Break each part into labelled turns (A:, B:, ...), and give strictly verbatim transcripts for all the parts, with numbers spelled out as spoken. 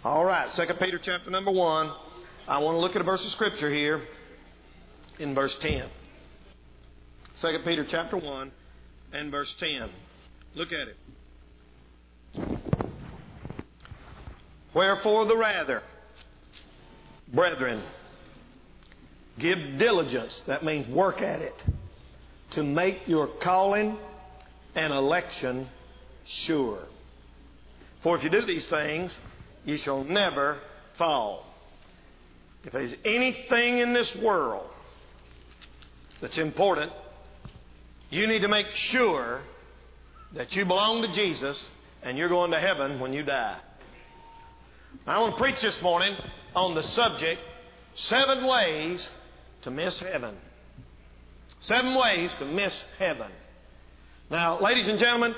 A: All right, Second Peter chapter number one. I want to look at a verse of Scripture here in verse ten. Second Peter chapter one and verse ten. Look at it. Wherefore the rather, brethren, give diligence, that means work at it, to make your calling and election sure. For if you do these things, you shall never fall. If there's anything in this world that's important, you need to make sure that you belong to Jesus and you're going to heaven when you die. I want to preach this morning on the subject, seven ways to miss heaven. Seven ways to miss heaven. Now, ladies and gentlemen,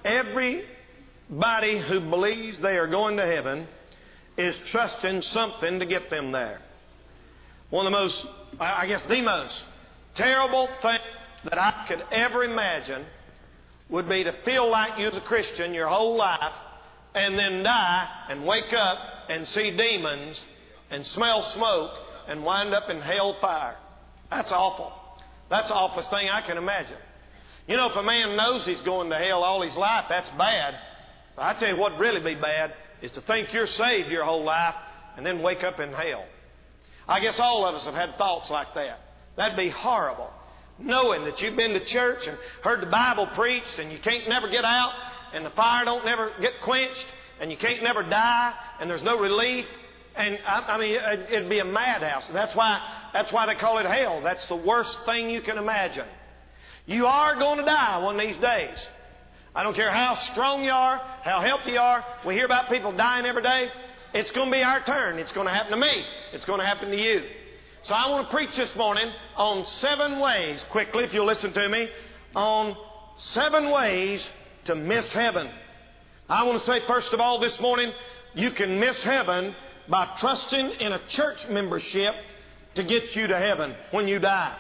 A: everybody who believes they are going to heaven is trusting something to get them there. One of the most, I guess the most terrible thing that I could ever imagine would be to feel like you're a Christian your whole life and then die and wake up and see demons and smell smoke and wind up in hell fire. That's awful. That's the awfulest thing I can imagine. You know, if a man knows he's going to hell all his life, that's bad. But I tell you what would really be bad is to think you're saved your whole life and then wake up in hell. I guess all of us have had thoughts like that. That'd be horrible. Knowing that you've been to church and heard the Bible preached and you can't never get out and the fire don't never get quenched and you can't never die and there's no relief. And I, I mean, it'd be a madhouse. That's why, that's why they call it hell. That's the worst thing you can imagine. You are going to die one of these days. I don't care how strong you are, how healthy you are. We hear about people dying every day. It's going to be our turn. It's going to happen to me. It's going to happen to you. So I want to preach this morning on seven ways, quickly if you'll listen to me, on seven ways to miss heaven. I want to say first of all this morning, you can miss heaven by trusting in a church membership to get you to heaven when you die.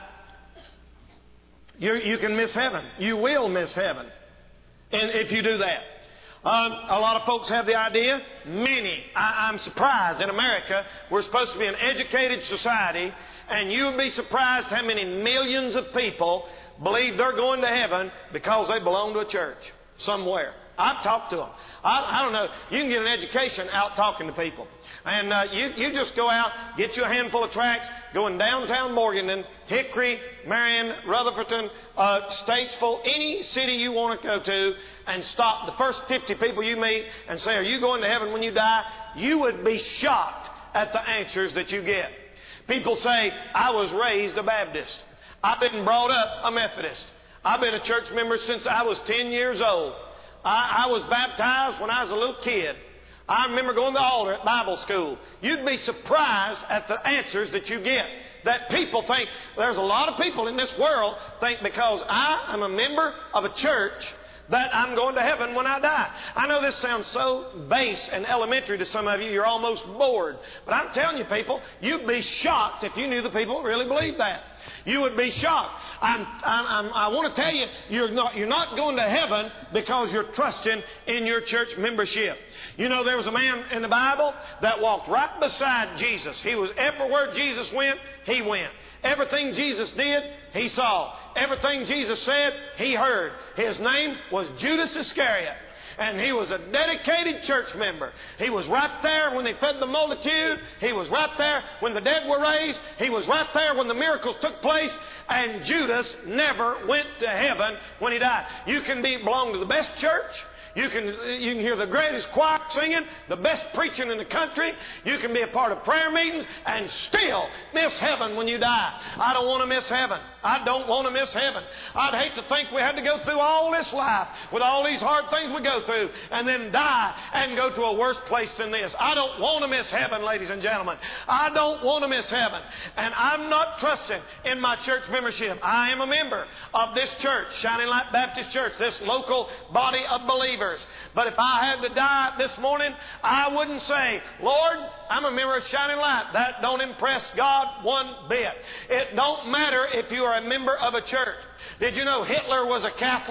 A: You're, you can miss heaven. You will miss heaven. And if you do that. Um, a lot of folks have the idea, many, I, I'm surprised in America, we're supposed to be an educated society, and you would be surprised how many millions of people believe they're going to heaven because they belong to a church somewhere. I've talked to them. I, I don't know. You can get an education out talking to people. And uh, you, you just go out, get you a handful of tracts, go in downtown Morganton, Hickory, Marion, Rutherford, uh, Statesville, any city you want to go to, and stop the first fifty people you meet and say, are you going to heaven when you die? You would be shocked at the answers that you get. People say, I was raised a Baptist. I've been brought up a Methodist. I've been a church member since I was ten years old. I, I was baptized when I was a little kid. I remember going to the altar at Bible school. You'd be surprised at the answers that you get. That people think, there's a lot of people in this world think because I am a member of a church that I'm going to heaven when I die. I know this sounds so base and elementary to some of you, you're almost bored. But I'm telling you people, you'd be shocked if you knew the people really believe that. You would be shocked. I'm, I'm, I'm, I want to tell you, you're not, you're not going to heaven because you're trusting in your church membership. You know, there was a man in the Bible that walked right beside Jesus. He was everywhere Jesus went, he went. Everything Jesus did, he saw. Everything Jesus said, he heard. His name was Judas Iscariot. And he was a dedicated church member. He was right there when they fed the multitude. He was right there when the dead were raised. He was right there when the miracles took place. And Judas never went to heaven when he died. You can be belong to the best church. You can, you can hear the greatest choir singing, the best preaching in the country. You can be a part of prayer meetings and still miss heaven when you die. I don't want to miss heaven. I don't want to miss heaven. I'd hate to think we had to go through all this life with all these hard things we go through and then die and go to a worse place than this. I don't want to miss heaven, ladies and gentlemen. I don't want to miss heaven. And I'm not trusting in my church membership. I am a member of this church, Shining Light Baptist Church, this local body of believers. But if I had to die this morning, I wouldn't say, Lord, I'm a member of Shining Light. That don't impress God one bit. It don't matter if you are a member of a church. Did you know Hitler was a Catholic?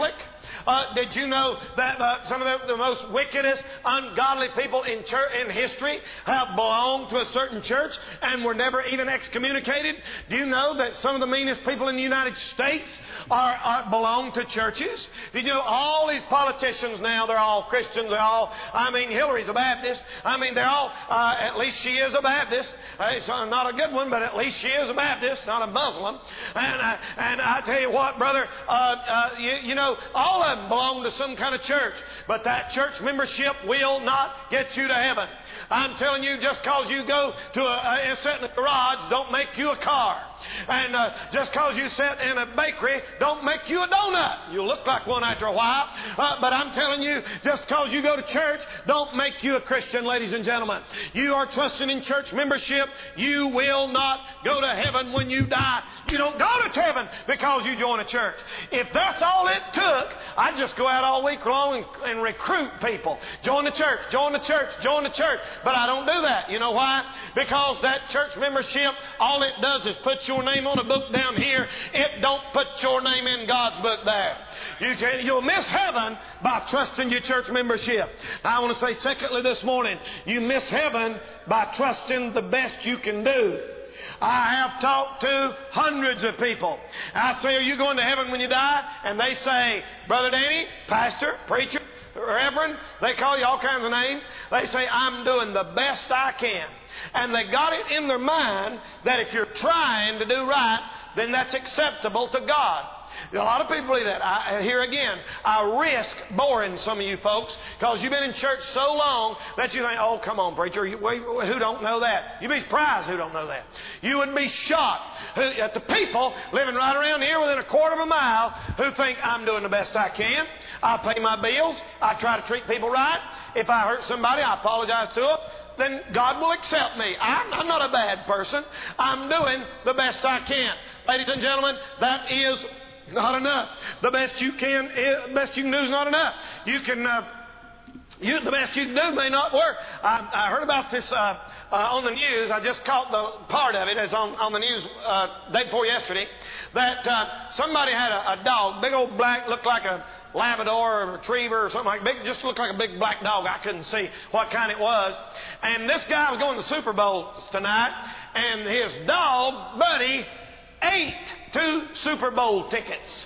A: Uh, did you know that uh, some of the, the most wickedest, ungodly people in church, in history have belonged to a certain church and were never even excommunicated? Do you know that some of the meanest people in the United States are, are belong to churches? Did you know all these politicians now, they're all Christians, they're all, I mean, Hillary's a Baptist. I mean, they're all, uh, at least she is a Baptist. Uh, it's uh, not a good one, but at least she is a Baptist, not a Muslim. And, uh, and I tell you what, brother, uh, uh, you, you know, all of them belong to some kind of church. But that church membership will not get you to heaven. I'm telling you, just because you go to a, a sit in a garage, don't make you a car. And uh, just because you sit in a bakery, don't make you a donut. You'll look like one after a while. Uh, but I'm telling you, just because you go to church, don't make you a Christian, ladies and gentlemen. You are trusting in church membership. You will not go to heaven when you die. You don't go to heaven because you join a church. If that's all it took, I'd just go out all week long and, and recruit people. Join the church, join the church, join the church. But I don't do that. You know why? Because that church membership, all it does is put your name on a book down here. It don't put your name in God's book there. You can, you'll miss heaven by trusting your church membership. I want to say secondly this morning, you miss heaven by trusting the best you can do. I have talked to hundreds of people. I say, are you going to heaven when you die? And they say, Brother Danny, pastor, preacher, reverend, they call you all kinds of names. They say, I'm doing the best I can. And they got it in their mind that if you're trying to do right, then that's acceptable to God. A lot of people believe that. I, here again, I risk boring some of you folks because you've been in church so long that you think, oh, come on, preacher, you, who don't know that? You'd be surprised who don't know that. You would be shocked who, at the people living right around here within a quarter of a mile who think I'm doing the best I can. I pay my bills. I try to treat people right. If I hurt somebody, I apologize to them. Then God will accept me. I'm, I'm not a bad person. I'm doing the best I can. Ladies and gentlemen, that is not enough. The best you can, the best you can do is not enough. You can, uh, you, the best you can do may not work. I, I heard about this uh, uh, on the news. I just caught the part of it as on, on the news uh, day before yesterday. That uh, somebody had a, a dog, big old black, looked like a Labrador or a Retriever or something like big, just looked like a big black dog. I couldn't see what kind it was. And this guy was going to the Super Bowl tonight, and his dog, Buddy, ate two Super Bowl tickets.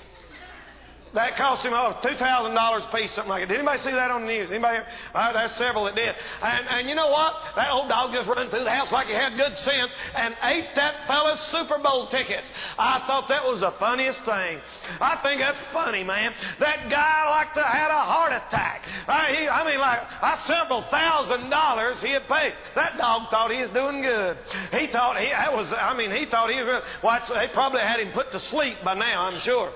A: That cost him oh, two thousand dollars a piece, something like that. Did anybody see that on the news? Anybody? Uh, there's several that did. And, and you know what? That old dog just ran through the house like he had good sense and ate that fella's Super Bowl tickets. I thought that was the funniest thing. I think that's funny, man. That guy like to had a heart attack. I, he, I mean, like I several thousand dollars he had paid. That dog thought he was doing good. He thought he that was. I mean, he thought he was. Well, they probably had him put to sleep by now, I'm sure.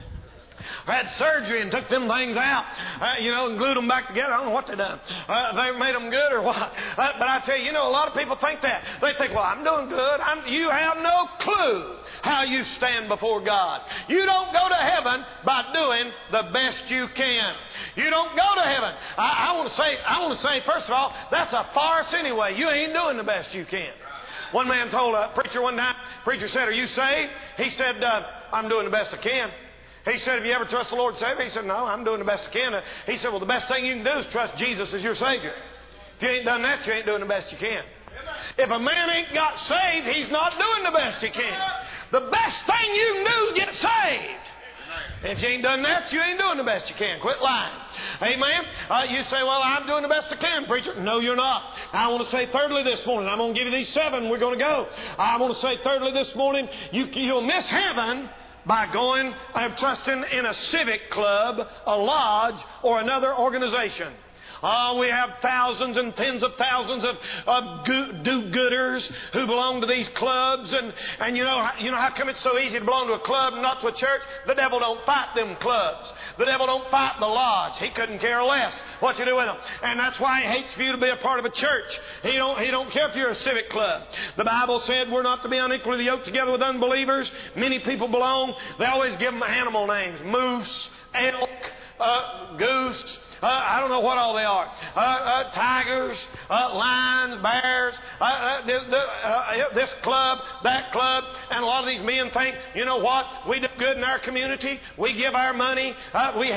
A: Had surgery and took them things out, uh, you know, and glued them back together. I don't know what they done. Uh, they made them good or what. Uh, but I tell you, you know, a lot of people think that. They think, well, I'm doing good. I'm, you have no clue how you stand before God. You don't go to heaven by doing the best you can. You don't go to heaven. I, I want to say, I want to say, first of all, that's a farce anyway. You ain't doing the best you can. One man told a preacher one time, preacher said, are you saved? He said, uh, I'm doing the best I can. He said, have you ever trusted the Lord and Savior? He said, no, I'm doing the best I can. He said, well, the best thing you can do is trust Jesus as your Savior. If you ain't done that, you ain't doing the best you can. If a man ain't got saved, he's not doing the best he can. The best thing you can do is get saved. If you ain't done that, you ain't doing the best you can. Quit lying. Amen? Uh, you say, well, I'm doing the best I can, preacher. No, you're not. I want to say thirdly this morning, I'm going to give you these seven. We're going to go. I want to say thirdly this morning, you, you'll miss heaven by going and trusting in a civic club, a lodge, or another organization. Oh, we have thousands and tens of thousands of, of do-gooders who belong to these clubs. And, and you know, you know how come it's so easy to belong to a club and not to a church? The devil don't fight them clubs. The devil don't fight the lodge. He couldn't care less what you do with them. And that's why he hates for you to be a part of a church. He don't, he don't care if you're a civic club. The Bible said we're not to be unequally yoked together with unbelievers. Many people belong. They always give them animal names. Moose, elk, uh, goose. Uh, I don't know what all they are. Uh, uh, tigers, uh, lions, bears, uh, uh, the, the, uh, this club, that club. And a lot of these men think, you know what? We do good in our community. We give our money. Uh, we help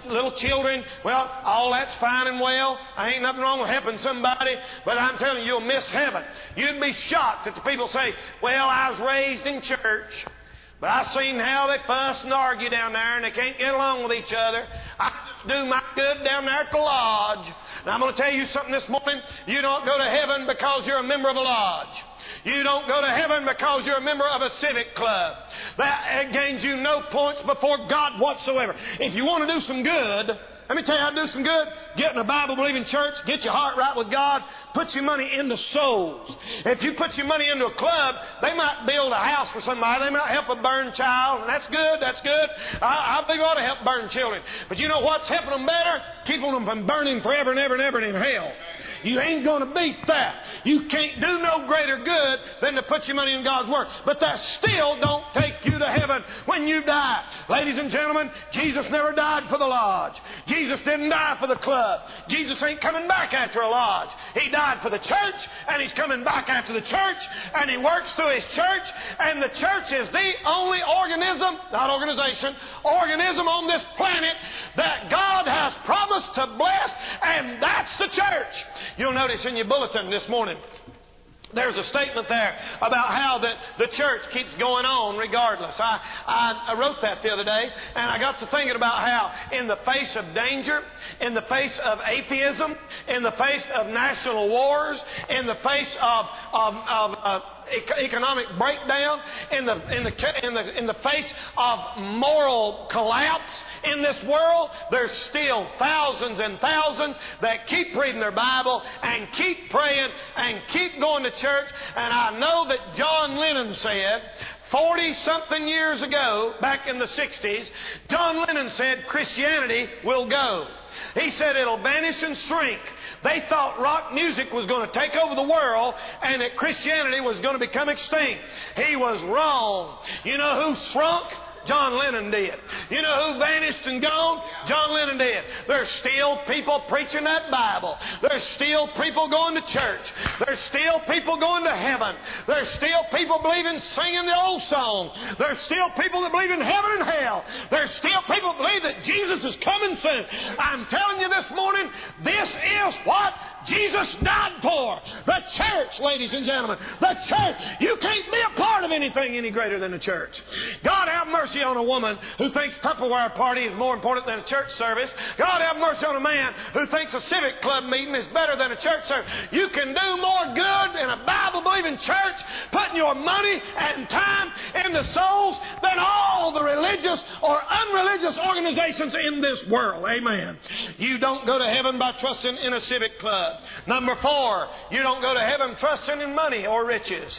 A: little children. Well, all that's fine and well. I ain't nothing wrong with helping somebody, but I'm telling you, you'll miss heaven. You'd be shocked that the people say, well, I was raised in church, but I've seen how they fuss and argue down there, and they can't get along with each other. I just do my good down there at the lodge. Now, I'm going to tell you something this morning. You don't go to heaven because you're a member of a lodge. You don't go to heaven because you're a member of a civic club. That gains you no points before God whatsoever. If you want to do some good, let me tell you how to do some good. Get in a Bible-believing church. Get your heart right with God. Put your money into souls. If you put your money into a club, they might build a house for somebody. They might help a burned child. And that's good. That's good. I, I believe we ought to help burn children. But you know what's helping them better? Keeping them from burning forever and ever and ever in hell. You ain't going to beat that. You can't do no greater good than to put your money in God's work. But that still don't take you to heaven when you die. Ladies and gentlemen, Jesus never died for the lodge. Jesus didn't die for the club. Jesus ain't coming back after a lodge. He died for the church, and He's coming back after the church, and He works through His church, and the church is the only organism, not organization, organism on this planet that God has promised to bless, and that's the church. You'll notice in your bulletin this morning, there's a statement there about how the, the church keeps going on regardless. I, I, I wrote that the other day, and I got to thinking about how in the face of danger, in the face of atheism, in the face of national wars, in the face of, of, of uh, economic breakdown, in the, in, the, in, the, in the face of moral collapse in this world, there's still thousands and thousands that keep reading their Bible and keep praying and keep going to church. And I know that John Lennon said forty-something years ago, back in the sixties, John Lennon said Christianity will go. He said it'll vanish and shrink. They thought rock music was going to take over the world and that Christianity was going to become extinct. He was wrong. You know who shrunk? John Lennon did. You know who vanished and gone? John Lennon did. There's still people preaching that Bible. There's still people going to church. There's still people going to heaven. There's still people believing singing the old song. There's still people that believe in heaven and hell. There's still people that believe that Jesus is coming soon. I'm telling you this morning, this is what Jesus died for. The church, ladies and gentlemen. The church. You can't be a part of anything any greater than the church. God have mercy on a woman who thinks Tupperware party is more important than a church service. God have mercy on a man who thinks a civic club meeting is better than a church service. You can do more good in a Bible-believing church putting your money and time into souls than all the religious or unreligious organizations in this world. Amen. You don't go to heaven by trusting in a civic club. Number four, you don't go to heaven trusting in money or riches.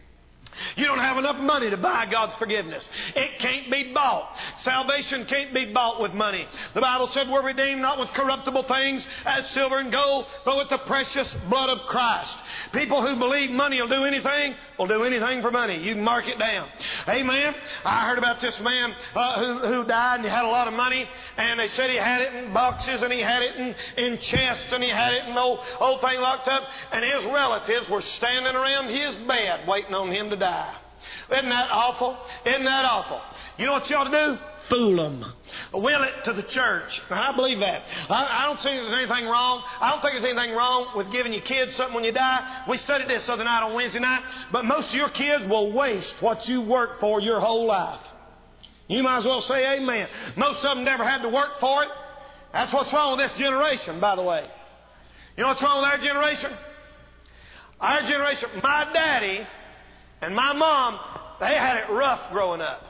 A: You don't have enough money to buy God's forgiveness. It can't be bought. Salvation can't be bought with money. The Bible said we're redeemed not with corruptible things as silver and gold, but with the precious blood of Christ. People who believe money will do anything will do anything for money. You can mark it down. Amen. I heard about this man uh, who, who died and he had a lot of money, and they said he had it in boxes and he had it in, in chests and he had it in old, old thing locked up, and his relatives were standing around his bed waiting on him to die. Isn't that awful? Isn't that awful? You know what you ought to do? Fool them. Will it to the church. Now, I believe that. I, I don't see there's anything wrong. I don't think there's anything wrong with giving your kids something when you die. We studied this the other night on Wednesday night. But most of your kids will waste what you worked for your whole life. You might as well say amen. Most of them never had to work for it. That's what's wrong with this generation, by the way. You know what's wrong with our generation? Our generation, my daddy and my mom, they had it rough growing up.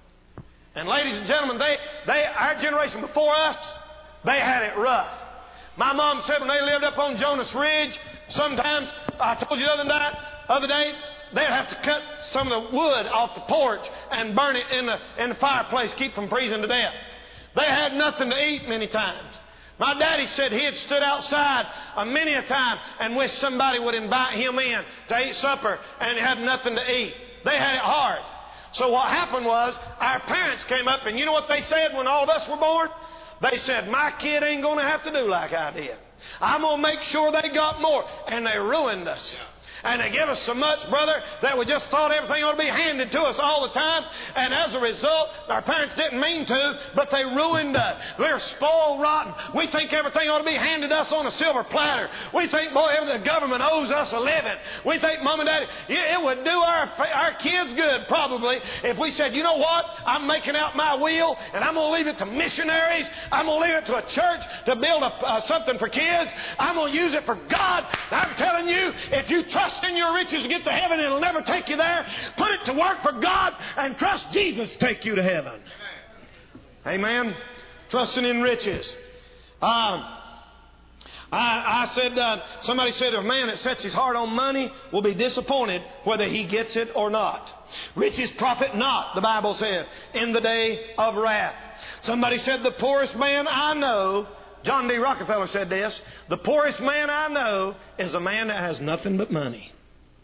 A: And ladies and gentlemen, they, they, our generation before us, they had it rough. My mom said when they lived up on Jonas Ridge, sometimes, I told you the other night, other day, they'd have to cut some of the wood off the porch and burn it in the, in the fireplace, keep from freezing to death. They had nothing to eat many times. My daddy said he had stood outside a many a time and wished somebody would invite him in to eat supper, and he had nothing to eat. They had it hard. So what happened was our parents came up, and you know what they said when all of us were born? They said, my kid ain't going to have to do like I did. I'm going to make sure they got more. And they ruined us. And they give us so much, brother, that we just thought everything ought to be handed to us all the time. And as a result, our parents didn't mean to, but they ruined us. We're spoiled rotten. We think everything ought to be handed to us on a silver platter. We think, boy, the government owes us a living. We think, Mom and Daddy, it would do our, our kids good, probably, if we said, you know what? I'm making out my will, and I'm going to leave it to missionaries. I'm going to leave it to a church to build a, uh, something for kids. I'm going to use it for God. I'm telling you, if you trust in your riches to get to heaven, it'll never take you there. Put it to work for God and trust Jesus to take you to heaven. Amen. Amen. Trusting in riches. Um, I, I said, uh, somebody said, a man that sets his heart on money will be disappointed whether he gets it or not. Riches profit not, the Bible said, in the day of wrath. Somebody said, the poorest man I know, John D. Rockefeller said this, the poorest man I know is a man that has nothing but money.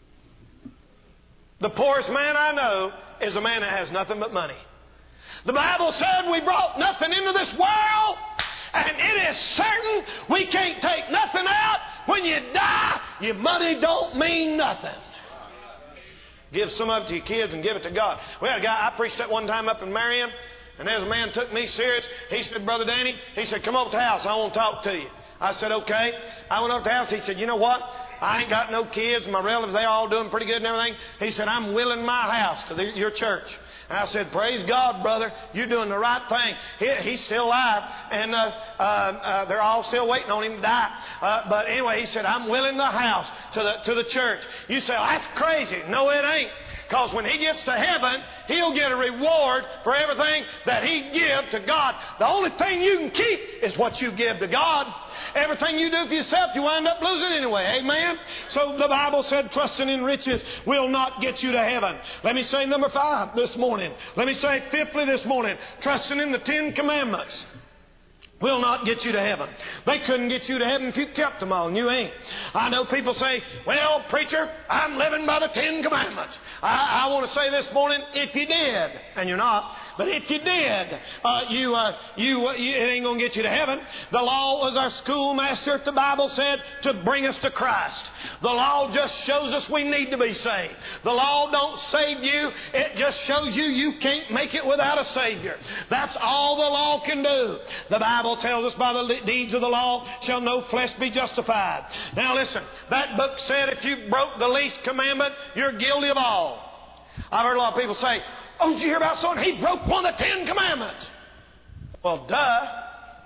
A: The poorest man I know is a man that has nothing but money. The Bible said we brought nothing into this world, and it is certain we can't take nothing out. When you die, your money don't mean nothing. Give some of it to your kids and give it to God. We had a guy, I preached that one time up in Marion, and there's a man took me serious. He said, Brother Danny, he said, come over to the house. I want to talk to you. I said, okay. I went over to the house. He said, you know what? I ain't got no kids. My relatives, they all doing pretty good and everything. He said, I'm willing my house to the, your church. And I said, praise God, brother. You're doing the right thing. He, he's still alive. And uh, uh, uh, they're all still waiting on him to die. Uh, but anyway, he said, I'm willing the house to the, to the church. You say, oh, that's crazy. No, it ain't. Because when he gets to heaven, he'll get a reward for everything that he give to God. The only thing you can keep is what you give to God. Everything you do for yourself, you wind up losing anyway. Amen? So the Bible said trusting in riches will not get you to heaven. Let me say number five this morning. Let me say fifthly this morning, trusting in the Ten Commandments will not get you to heaven. They couldn't get you to heaven if you kept them all, and you ain't. I know people say, well, preacher, I'm living by the Ten Commandments. I, I want to say this morning, if you did, and you're not, but if you did, uh, you, uh, you, uh, you, it ain't going to get you to heaven. The law was our schoolmaster, the Bible said, to bring us to Christ. The law just shows us we need to be saved. The law don't save you. It just shows you you can't make it without a Savior. That's all the law can do. The Bible tells us by the deeds of the law shall no flesh be justified. Now listen, that book said if you broke the least commandment, you're guilty of all. I've heard a lot of people say, oh, did you hear about someone? He broke one of the Ten Commandments. Well, duh.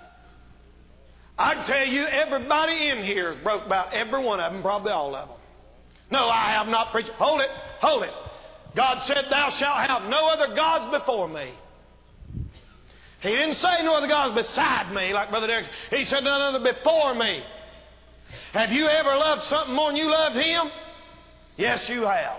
A: I can tell you everybody in here has broke about every one of them, probably all of them. No, I have not preached. Hold it, hold it. God said, thou shalt have no other gods before me. He didn't say no other gods beside me, like Brother Derek said. He said none other before me. Have you ever loved something more than you loved Him? Yes, you have.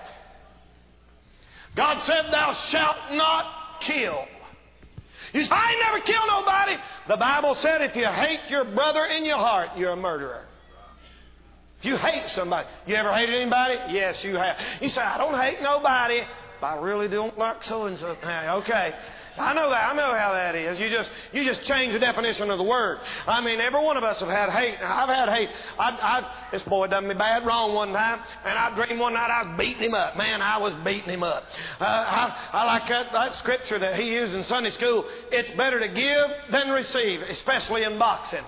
A: God said, thou shalt not kill. You say, I ain't never killed nobody. The Bible said if you hate your brother in your heart, you're a murderer. If you hate somebody, you ever hated anybody? Yes, you have. You say, I don't hate nobody. I really don't like so-and-so. Okay. I know that. I know how that is. You just you just change the definition of the word. I mean, every one of us have had hate. I've had hate. I've, I've, this boy done me bad wrong one time, and I dreamed one night I was beating him up. Man, I was beating him up. Uh, I, I like that, that scripture that he used in Sunday school. It's better to give than receive, especially in boxing.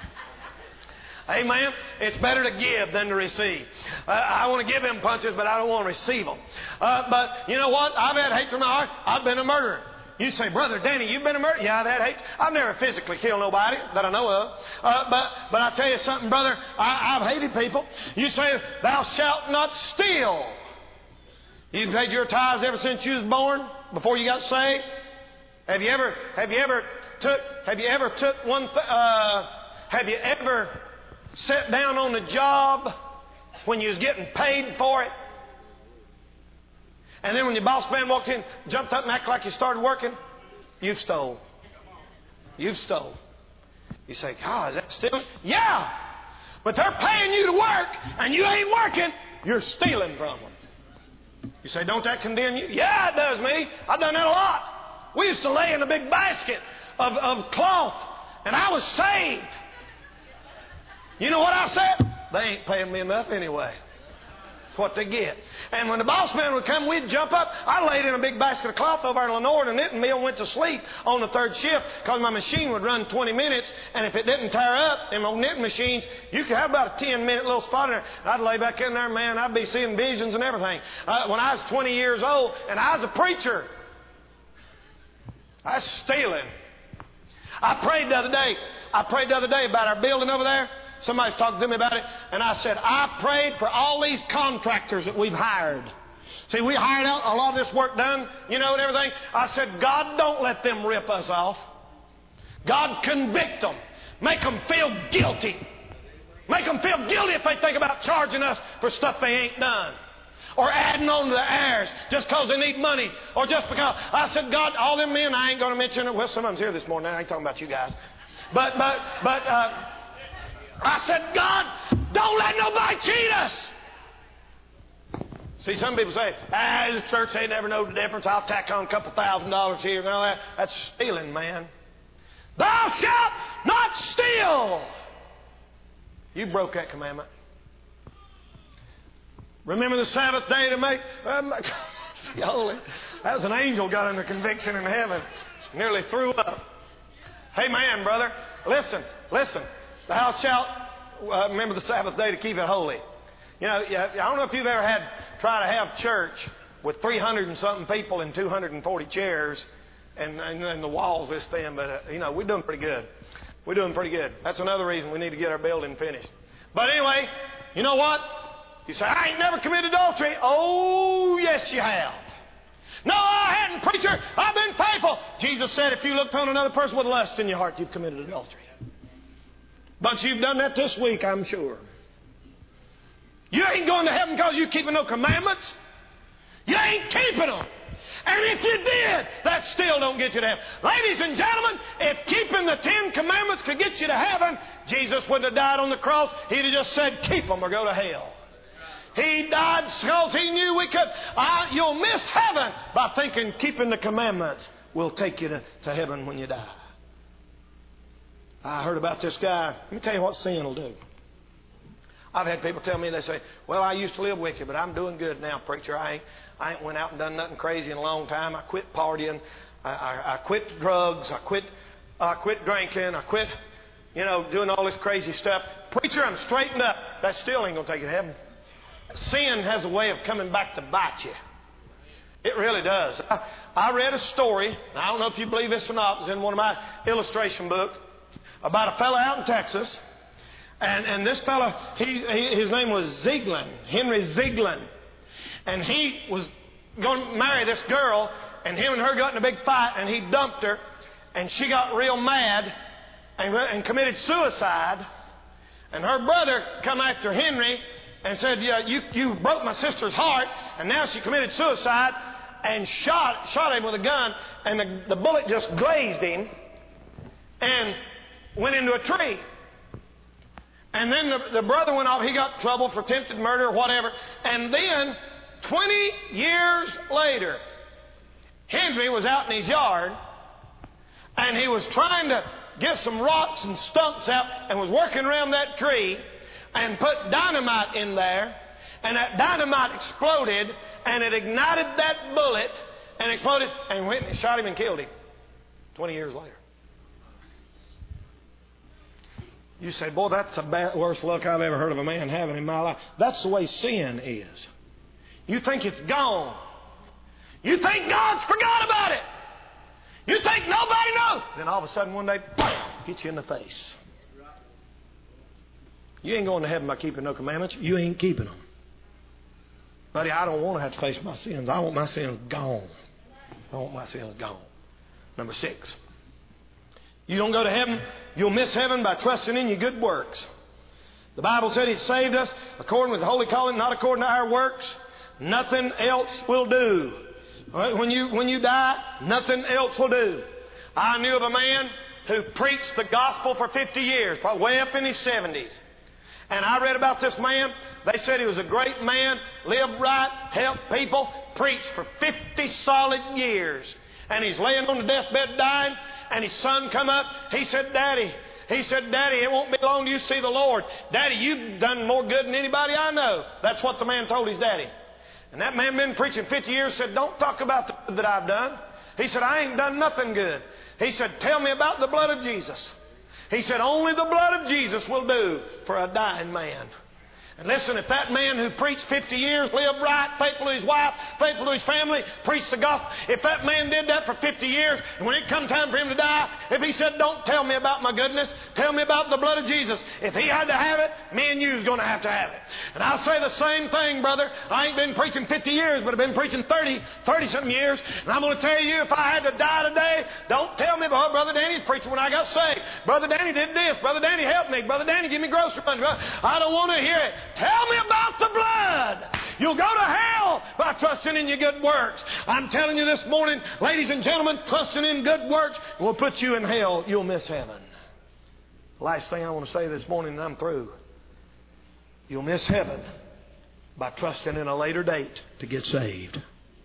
A: Amen. It's better to give than to receive. Uh, I want to give him punches, but I don't want to receive them. Uh, but you know what? I've had hate from my heart. I've been a murderer. You say, Brother Danny, you've been a murderer? Yeah, I've had hate. I've never physically killed nobody that I know of. Uh, but but I tell you something, brother, I, I've hated people. You say, thou shalt not steal. You've paid your tithes ever since you was born, before you got saved. Have you ever have you ever took have you ever took one th- uh, have you ever sat down on a job when you was getting paid for it? And then when your boss man walked in, jumped up and acted like you started working, you've stole. You've stole. You say, God, is that stealing? Yeah. But they're paying you to work and you ain't working. You're stealing from them. You say, don't that condemn you? Yeah, it does me. I've done that a lot. We used to lay in a big basket of, of cloth and I was saved. You know what I said? They ain't paying me enough anyway. what they get. And when the boss man would come, we'd jump up. I laid in a big basket of cloth over in Lenore, and the knitting mill went to sleep on the third shift because my machine would run twenty minutes, and if it didn't tear up in my knitting machines, you could have about a ten-minute little spot in there. I'd lay back in there, man. I'd be seeing visions and everything. Uh, when I was twenty years old, and I was a preacher, I was stealing. I prayed the other day. I prayed the other day about our building over there. Somebody's talking to me about it, and I said, I prayed for all these contractors that we've hired. See, we hired out a lot of this work done, you know, and everything. I said, God, don't let them rip us off. God, convict them. Make them feel guilty. Make them feel guilty if they think about charging us for stuff they ain't done. Or adding on to the heirs just because they need money. Or just because. I said, God, all them men, I ain't going to mention it. Well, some of them's here this morning. I ain't talking about you guys. But, but, but, uh, I said, God, don't let nobody cheat us. See, some people say, ah, this church ain't never know the difference. I'll tack on a couple thousand dollars here and all that. That's stealing, man. Thou shalt not steal. You broke that commandment. Remember the Sabbath day to make um, holy. That was an angel got under conviction in heaven. Nearly threw up. Hey, man, brother, listen, listen. Thou shalt uh, remember the Sabbath day to keep it holy. You know, I don't know if you've ever had try to have church with three hundred and something people and two hundred forty chairs and, and, and the walls this thin, but uh, you know, we're doing pretty good. We're doing pretty good. That's another reason we need to get our building finished. But anyway, you know what? You say, I ain't never committed adultery. Oh, yes, you have. No, I hadn't, preacher. I've been faithful. Jesus said, if you looked on another person with lust in your heart, you've committed adultery. But you've done that this week, I'm sure. You ain't going to heaven because you're keeping no commandments. You ain't keeping them. And if you did, that still don't get you to heaven. Ladies and gentlemen, if keeping the Ten Commandments could get you to heaven, Jesus wouldn't have died on the cross. He'd have just said, keep them or go to hell. He died because he knew we could. Uh, you'll miss heaven by thinking keeping the commandments will take you to, to heaven when you die. I heard about this guy. Let me tell you what sin will do. I've had people tell me, they say, well, I used to live wicked, but I'm doing good now, preacher. I ain't, I ain't went out and done nothing crazy in a long time. I quit partying. I, I, I quit drugs. I quit, I quit drinking. I quit, you know, doing all this crazy stuff. Preacher, I'm straightened up. That still ain't going to take you to heaven. Sin has a way of coming back to bite you. It really does. I, I read a story. I don't know if you believe this or not. It was in one of my illustration books about a fellow out in Texas. And, and this fellow, he, he, his name was Zieglin, Henry Zieglin. And he was going to marry this girl, and him and her got in a big fight, and he dumped her, and she got real mad and, and committed suicide. And her brother come after Henry and said, yeah, you, you broke my sister's heart, and now she committed suicide, and shot, shot him with a gun, and the, the bullet just grazed him and went into a tree. And then the, the brother went off. He got in trouble for attempted murder or whatever. And then, twenty years later, Henry was out in his yard, and he was trying to get some rocks and stumps out, and was working around that tree, and put dynamite in there. And that dynamite exploded, and it ignited that bullet, and exploded, and went and shot him and killed him. twenty years later. You say, boy, that's the bad, worst luck I've ever heard of a man having in my life. That's the way sin is. You think it's gone. You think God's forgot about it. You think nobody knows. Then all of a sudden one day, bam, hits you in the face. You ain't going to heaven by keeping no commandments. You ain't keeping them. Buddy, I don't want to have to face my sins. I want my sins gone. I want my sins gone. Number six. You don't go to heaven, you'll miss heaven by trusting in your good works. The Bible said it saved us according with the holy calling, not according to our works. Nothing else will do. When you, when you die, nothing else will do. I knew of a man who preached the gospel for fifty years, probably way up in his seventies. And I read about this man. They said he was a great man, lived right, helped people, preached for fifty solid years. And he's laying on the deathbed dying. And his son come up. He said, Daddy, He said, Daddy, it won't be long till you see the Lord. Daddy, you've done more good than anybody I know. That's what the man told his daddy. And that man been preaching fifty years, said, don't talk about the good that I've done. He said, I ain't done nothing good. He said, tell me about the blood of Jesus. He said, only the blood of Jesus will do for a dying man. And listen, if that man who preached fifty years, lived right, faithful to his wife, faithful to his family, preached the gospel, if that man did that for fifty years, and when it come time for him to die, if he said, don't tell me about my goodness, tell me about the blood of Jesus, if he had to have it, me and you's going to have to have it. And I'll say the same thing, brother. I ain't been preaching fifty years, but I've been preaching thirty, thirty-something years. And I'm going to tell you, if I had to die today, don't tell me about Brother Danny's preaching when I got saved. Brother Danny did this. Brother Danny helped me. Brother Danny gave me grocery money. I don't want to hear it. Tell me about the blood. You'll go to hell by trusting in your good works. I'm telling you this morning, ladies and gentlemen, trusting in good works will put you in hell. You'll miss heaven. Last thing I want to say this morning, and I'm through. You'll miss heaven by trusting in a later date to get saved.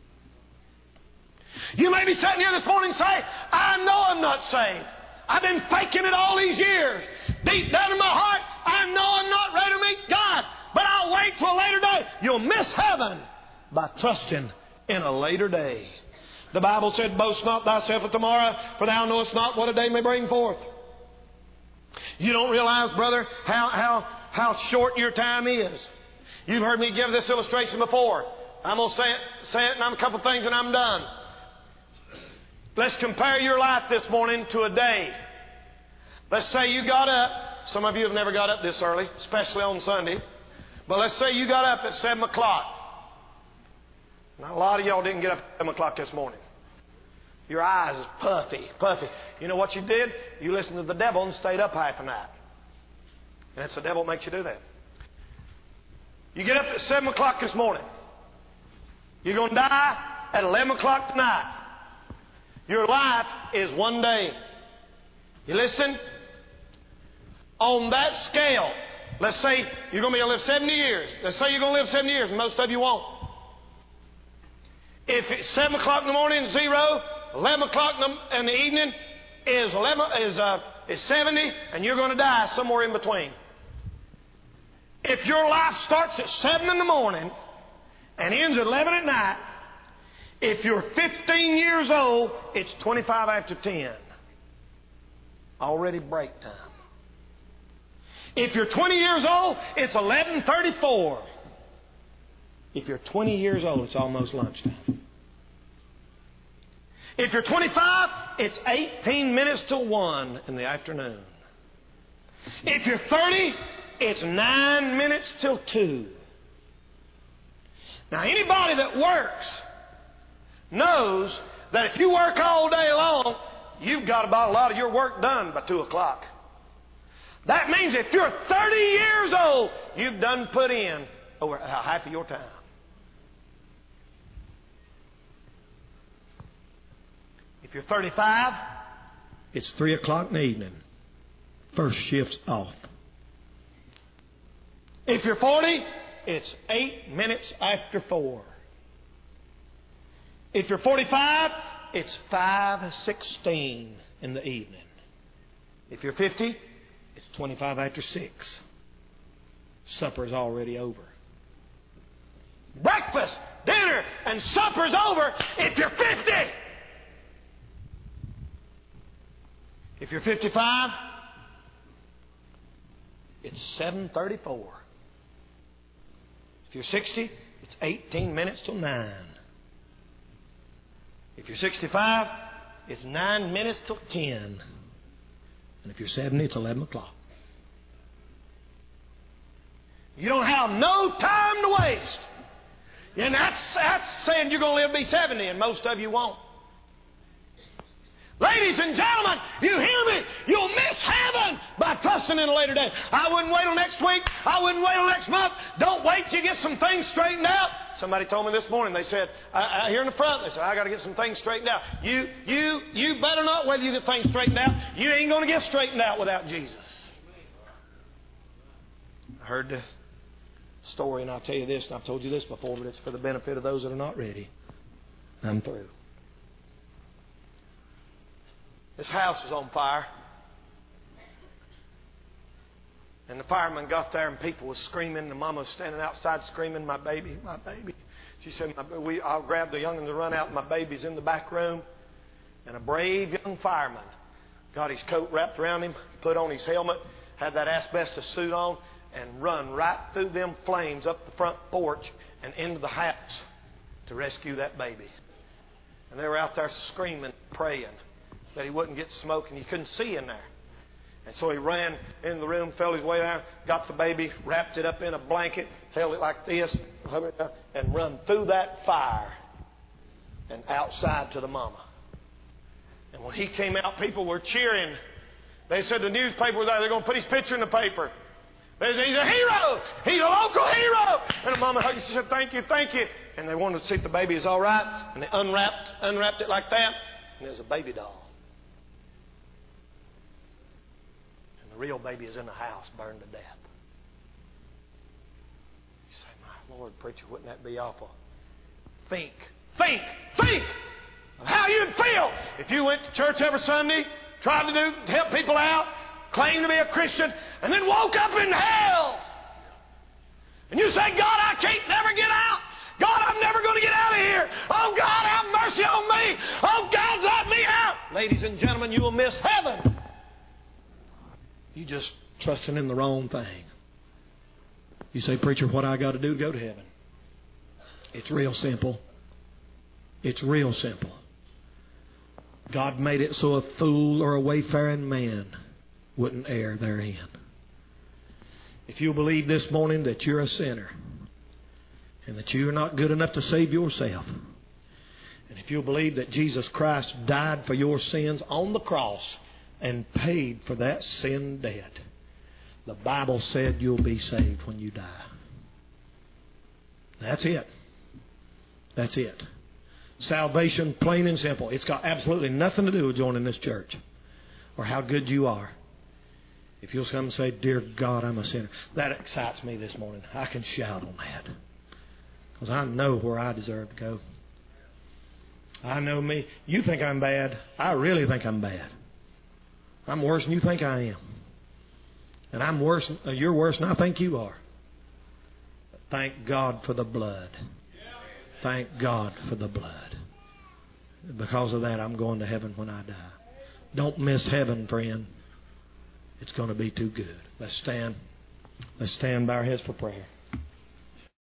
A: You may be sitting here this morning and say, I know I'm not saved. I've been faking it all these years. Deep down in my heart, I know I'm not ready to meet God. But I'll wait till a later day. You'll miss heaven by trusting in a later day. The Bible said, boast not thyself of tomorrow, for thou knowest not what a day may bring forth. You don't realize, brother, how, how, how short your time is. You've heard me give this illustration before. I'm going to say it, say it, and I'm a couple things, and I'm done. Let's compare your life this morning to a day. Let's say you got up. Some of you have never got up this early, especially on Sunday. But let's say you got up at seven o'clock. Now, a lot of y'all didn't get up at seven o'clock this morning. Your eyes is puffy, puffy. You know what you did? You listened to the devil and stayed up half a night. And it's the devil that makes you do that. You get up at seven o'clock this morning. You're going to die at eleven o'clock tonight. Your life is one day. You listen? On that scale, let's say you're going to be able to live seventy years. Let's say you're going to live seventy years, and most of you won't. If it's seven o'clock in the morning, zero, eleven o'clock in the, in the evening is eleven is uh, is seventy, and you're going to die somewhere in between. If your life starts at seven in the morning and ends at eleven at night, if you're fifteen years old, it's twenty-five after ten. Already break time. If you're twenty years old, it's eleven thirty-four. If you're twenty years old, it's almost lunchtime. If you're twenty-five, it's eighteen minutes till one in the afternoon. If you're thirty, it's nine minutes till two. Now, anybody that works knows that if you work all day long, you've got about a lot of your work done by two o'clock. That means if you're thirty years old, you've done put in over half of your time. If you're thirty-five, it's three o'clock in the evening. First shift's off. If you're forty, it's eight minutes after four. If you're forty-five, it's five sixteen in the evening. If you're fifty, it's twenty-five after six. Supper's already over. Breakfast, dinner, and supper's over if you're fifty. If you're fifty-five, it's seven thirty-four. If you're sixty, it's eighteen minutes till nine. If you're sixty-five, it's nine minutes till ten. And if you're seventy, it's eleven o'clock. You don't have no time to waste. And that's, that's saying you're going to live to be seventy, and most of you won't. Ladies and gentlemen, you hear me? You'll miss heaven by trusting in a later day. I wouldn't wait till next week. I wouldn't wait till next month. Don't wait till you get some things straightened out. Somebody told me this morning, they said, I, I, here in the front, they said, I got to get some things straightened out. You, you, you better not wait till you get things straightened out. You ain't going to get straightened out without Jesus. I heard the story, and I'll tell you this, and I've told you this before, but it's for the benefit of those that are not ready. I'm through. This house is on fire. And the fireman got there, and people was screaming. The mama was standing outside screaming, "My baby, my baby." She said, my, we, I'll grab the young'un to run out. My baby's in the back room. And a brave young fireman got his coat wrapped around him, put on his helmet, had that asbestos suit on, and run right through them flames up the front porch and into the house to rescue that baby. And they were out there screaming, praying that he wouldn't get smoke, and you couldn't see in there. And so he ran into the room, felt his way down, got the baby, wrapped it up in a blanket, held it like this, and run through that fire and outside to the mama. And when he came out, people were cheering. They said the newspaper was there. They're going to put his picture in the paper. He's a hero. He's a local hero. And the mama hugged him. She said, "Thank you, thank you." And they wanted to see if the baby is all right. And they unwrapped, unwrapped it like that. And there was a baby doll. And the real baby is in the house, burned to death. You say, "My Lord, preacher, wouldn't that be awful?" Think, think, think of how you'd feel if you went to church every Sunday, tried to do help people out, claimed to be a Christian, and then woke up in hell. And you say, "God, I can't never get out. God, I'm never going to get out of here. Oh, God, have mercy on me. Oh, God, let me out." Ladies and gentlemen, you will miss heaven. You just trusting in the wrong thing. You say, "Preacher, what I got to do to go to heaven?" It's real simple. It's real simple. God made it so a fool or a wayfaring man wouldn't err therein. If you believe this morning that you're a sinner and that you're not good enough to save yourself, and if you believe that Jesus Christ died for your sins on the cross and paid for that sin debt, the Bible said you'll be saved when you die. That's it. That's it. Salvation, plain and simple. It's got absolutely nothing to do with joining this church or how good you are. If you'll come and say, "Dear God, I'm a sinner," that excites me this morning. I can shout on that because I know where I deserve to go. I know me. You think I'm bad. I really think I'm bad. I'm worse than you think I am. And I'm worse. You're worse than I think you are. But thank God for the blood. Thank God for the blood. Because of that, I'm going to heaven when I die. Don't miss heaven, friend. It's going to be too good. Let's stand. Let's stand by our heads for prayer.